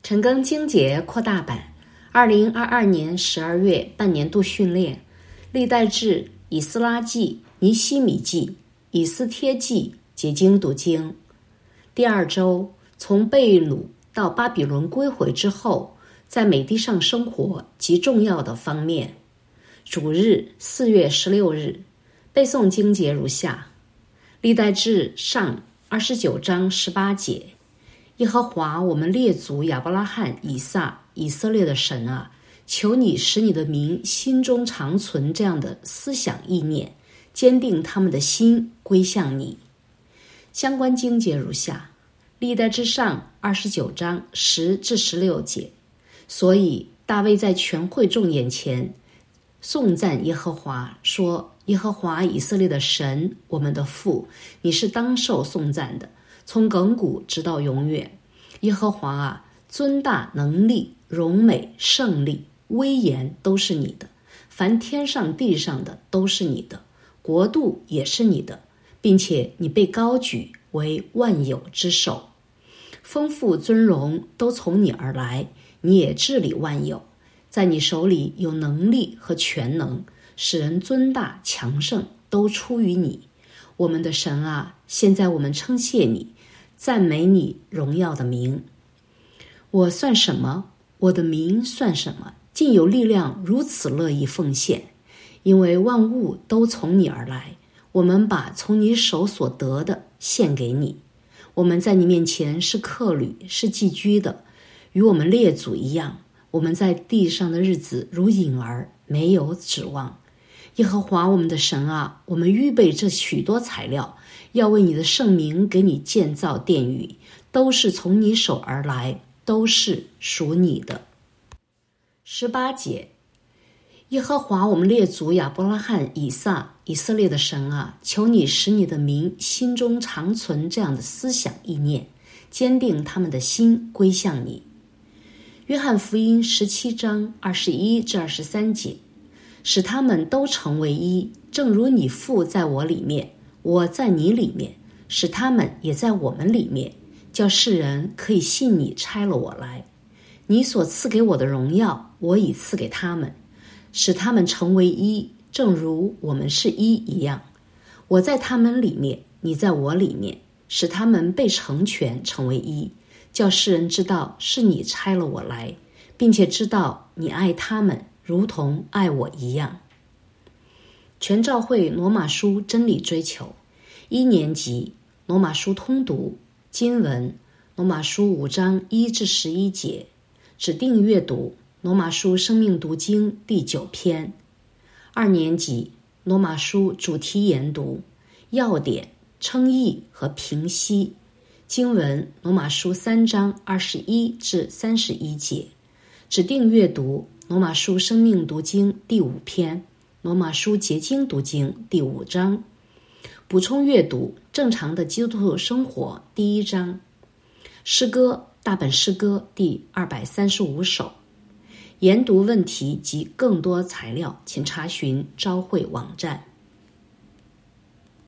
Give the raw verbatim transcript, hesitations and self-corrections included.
陈庚经节扩大版，二零二二年十二月半年度训练，历代志、以斯拉记、尼希米记、以斯帖记结经读经。第二周，从被掳到巴比伦归回之后，在美地上生活极重要的方面。主日四月十六日，背诵经节如下：历代志上二十九章十八节。耶和华我们列祖亚伯拉罕、以撒、以色列的神啊，求你使你的民心中常存这样的思想意念，坚定他们的心归向你。相关经节如下：历代志上二十九章十至十六节。所以大卫在全会众眼前颂赞耶和华，说：耶和华以色列的神，我们的父，你是当受颂赞的，从亘古直到永远。耶和华啊，尊大能力、荣美、胜利、威严都是你的，凡天上地上的都是你的，国度也是你的，并且你被高举为万有之首。丰富尊荣都从你而来，你也治理万有，在你手里有能力和全能，使人尊大强盛，都出于你。我们的神啊，现在我们称谢你，赞美你荣耀的名。我算什么？我的名算什么？竟有力量如此乐意奉献，因为万物都从你而来，我们把从你手所得的献给你。我们在你面前是客旅，是寄居的，与我们列祖一样。我们在地上的日子如影儿，没有指望。耶和华我们的神啊，我们预备这许多材料，要为你的圣名给你建造殿宇，都是从你手而来，都是属你的。十八节，耶和华我们列祖亚伯拉罕、以撒、以色列的神啊，求你使你的民心中常存这样的思想意念，坚定他们的心归向你。约翰福音十七章二十一至二十三节，使他们都成为一，正如你父在我里面，我在你里面，使他们也在我们里面，叫世人可以信你差了我来。你所赐给我的荣耀，我已赐给他们，使他们成为一，正如我们是一一样。我在他们里面，你在我里面，使他们被成全，成为一，叫世人知道是你差了我来，并且知道你爱他们如同爱我一样。全教会罗马书真理追求，一年级罗马书通读经文，罗马书五章一至十一节，指定阅读罗马书生命读经第九篇。二年级罗马书主题研读，要点、称义和评析。经文罗马书三章二十一至三十一节，指定阅读罗马书生命读经第五篇，罗马书结经读经第五章。补充阅读正常的基督徒生活第一章。诗歌大本诗歌第二百三十五首。研读问题及更多材料，请查询朝会网站。